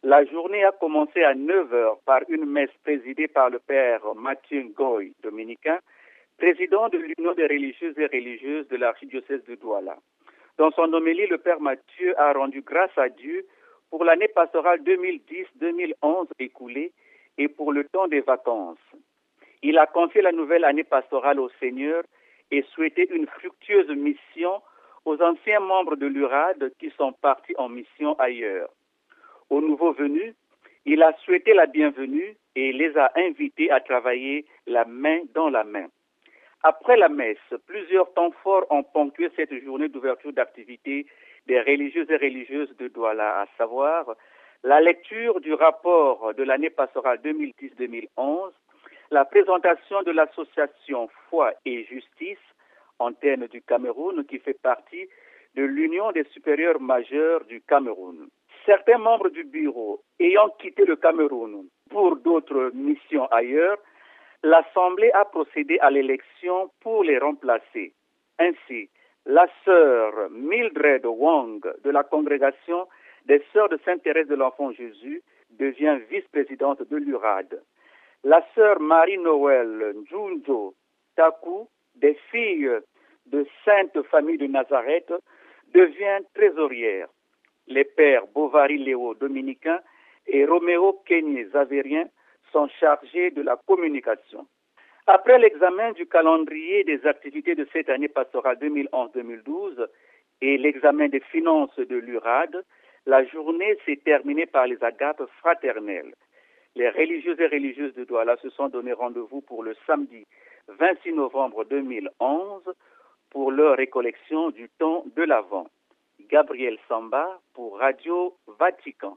La journée a commencé à 9 heures par une messe présidée par le père Mathieu Ngoy, dominicain, président de l'Union des religieuses et religieuses de l'archidiocèse de Douala. Dans son homélie, le père Mathieu a rendu grâce à Dieu pour l'année pastorale 2010-2011 écoulée et pour le temps des vacances. Il a confié la nouvelle année pastorale au Seigneur et souhaité une fructueuse mission aux anciens membres de l'URAD qui sont partis en mission ailleurs. Aux nouveaux venus, il a souhaité la bienvenue et les a invités à travailler la main dans la main. Après la messe, plusieurs temps forts ont ponctué cette journée d'ouverture d'activité des religieux et religieuses de Douala, à savoir la lecture du rapport de l'année pastorale 2010-2011, la présentation de l'association Foi et Justice, antenne du Cameroun, qui fait partie de l'Union des supérieurs majeurs du Cameroun. Certains membres du bureau ayant quitté le Cameroun pour d'autres missions ailleurs, l'Assemblée a procédé à l'élection pour les remplacer. Ainsi, la sœur Mildred Wong de la congrégation des Sœurs de Sainte-Thérèse de l'Enfant Jésus devient vice-présidente de l'URAD. La sœur Marie-Noël Njunjo Taku des filles de Sainte Famille de Nazareth devient trésorière. Les pères Bovary Léo dominicains et Roméo Kenyé Zavérien sont chargés de la communication. Après l'examen du calendrier des activités de cette année pastorale 2011-2012 et l'examen des finances de l'URAD, la journée s'est terminée par les agapes fraternelles. Les religieux et religieuses de Douala se sont donné rendez-vous pour le samedi 26 novembre 2011 pour leur récollection du temps de l'Avent. Gabriel Samba pour Radio Vatican.